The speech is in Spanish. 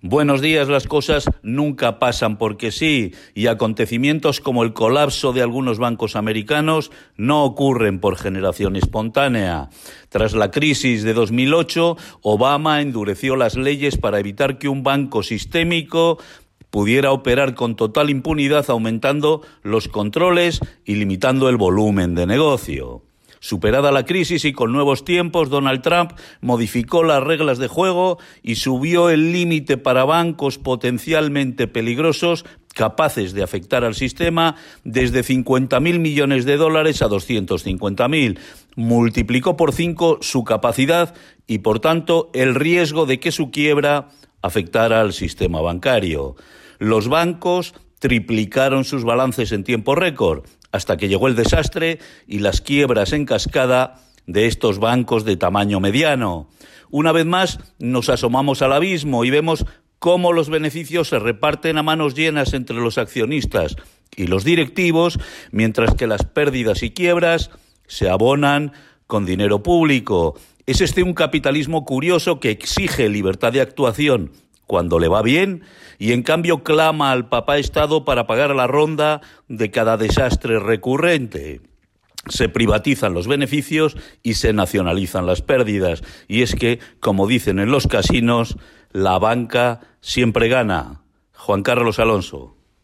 Buenos días, las cosas nunca pasan porque sí, y acontecimientos como el colapso de algunos bancos americanos no ocurren por generación espontánea. Tras la crisis de 2008, Obama endureció las leyes para evitar que un banco sistémico pudiera operar con total impunidad, aumentando los controles y limitando el volumen de negocio. Superada la crisis y con nuevos tiempos, Donald Trump modificó las reglas de juego y subió el límite para bancos potencialmente peligrosos capaces de afectar al sistema desde $50.000 millones a $250.000. Multiplicó por 5 su capacidad y, por tanto, el riesgo de que su quiebra afectara al sistema bancario. Los bancos triplicaron sus balances en tiempo récord, hasta que llegó el desastre y las quiebras en cascada de estos bancos de tamaño mediano. Una vez más nos asomamos al abismo y vemos cómo los beneficios se reparten a manos llenas entre los accionistas y los directivos, mientras que las pérdidas y quiebras se abonan con dinero público. Es un capitalismo curioso que exige libertad de actuación cuando le va bien y en cambio clama al papá Estado para pagar la ronda de cada desastre recurrente. Se privatizan los beneficios y se nacionalizan las pérdidas. Y es que, como dicen en los casinos, la banca siempre gana. Juan Carlos Alonso.